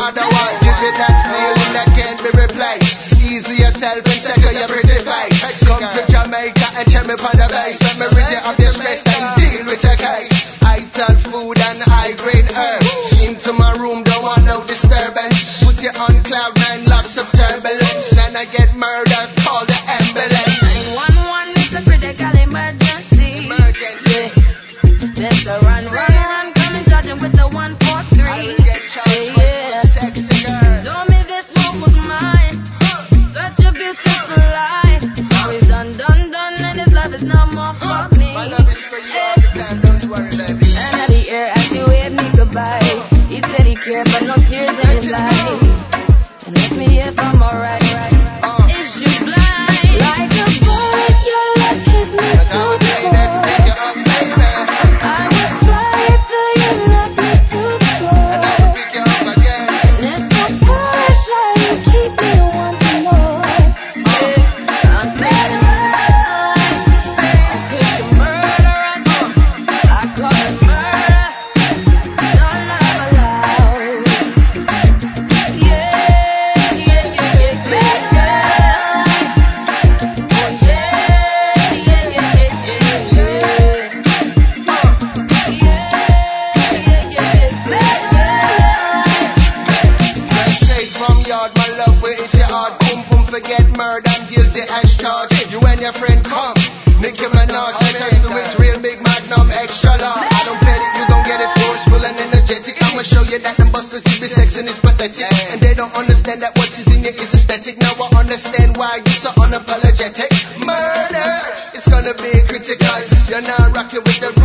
other one. Give it that feeling that can't be replaced. Easy yourself and second your pretty face. Come to Jamaica and check me on the base. Let me rid you of your stress and deal with your case. I tell food and high grade herbs. Into my room, don't want no disturbance. Put you on cloud nine, lots of turbulence. And I get murdered, call the ambulance. 911 is a critical emergency. There's a run, come and charge him with the 143. Yeah. Sexy girl. Told me this one was mine. Such a beautiful lie. Now he's done, and his love is no more for me. My love is for you all the time, don't worry, baby. And at the air, as he waved me goodbye, he said he cared, but no tears in his eyes. And asked me if I'm alright. Is you blind? Like a bullet, your love hit me to the core. I was flying till you left me to the floor. And it's so pressure, you keep me wanting more. I'm saying I could you murderous. I call it murder. No love allowed. Straight from yard, my love, where is your heart? Boom, boom, forget murder, I'm guilty as charged. You and your friend come, Nicki Minaj, let us do it real big magnum, extra large. I don't pet it, you gon' get it forceful and energetic. I'ma show you that them busters, you be sex and it's pathetic. And they don't understand that what is in you is aesthetic. Now I understand why you so unapologetic. Murder, it's gonna be critical. You're not rocking with the